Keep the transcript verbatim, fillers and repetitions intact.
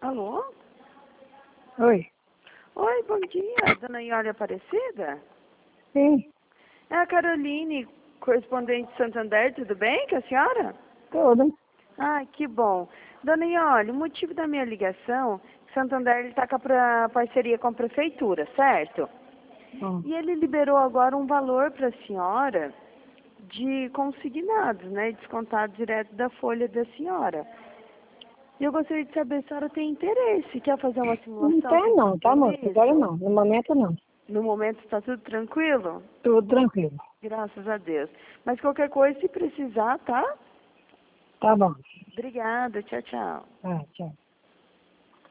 Alô? Oi. Oi, bom dia, dona Iole Aparecida? Sim, É a Caroline, correspondente de Santander, tudo bem com a senhora? tudo. Ai, que bom. Dona Iole, o motivo da minha ligação, Santander está com a pra- parceria com a prefeitura, certo? Hum. E ele liberou agora um valor para a senhora de consignados, né, descontado direto da folha da senhora. E eu gostaria de saber se a senhora tem interesse, quer fazer uma Não simulação tem não, tá, com moça? Agora isso? não. No momento não. No momento está tudo tranquilo? Tudo tranquilo. Graças a Deus. Mas qualquer coisa, se precisar, tá? Tá bom. Obrigada, tchau, tchau. Ah, tchau.